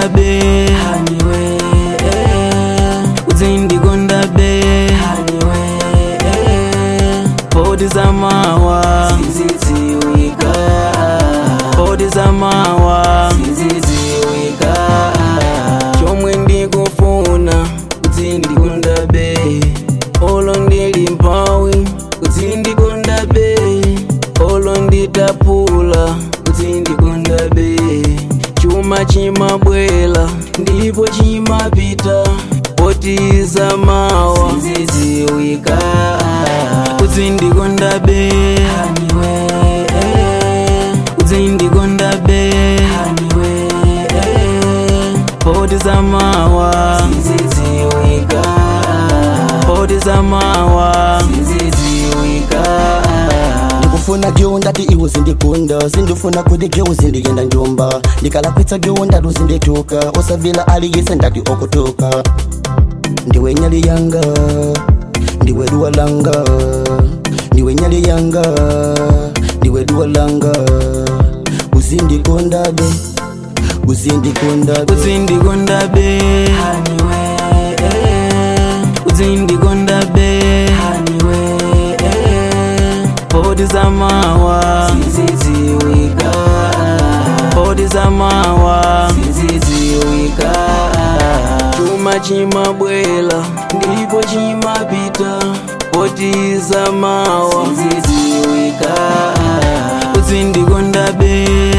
uzindikonda be haniwe uzindikonda be haniwe podi zamawa sizidziwika podi zamawa sizidziwika chomwe ndikufuna uzindikonda be olo ndili mpawi uzindikonda be olo nditapula uzindikonda be chuma chimabwela ndipo chimapita poti zamawa sizidziwika uzindikonda be haniwe uzindikonda be haniwe podi zamawa sizidziwika podi zamawa sizidziwika ndikufuna gyo ndati iwe uzindikunda sindifuna kuti gyo uzindigenda njomba ndikalakwitsa gyo ndati uzindituka osavila aliyese ndati okutuka ndiwe nyali yanga ndiwe duwa langa ndiwe nyali yanga ndiwe duwa langa uzindikonda be uzindikonda be uzindikonda be haniwe uzindikonda be haniwe podi zamawa sizidziwika podi zamawa sizidziwika chuma chimabwela ndipo chimapita poti zamawa sizidziwika uzindikonda be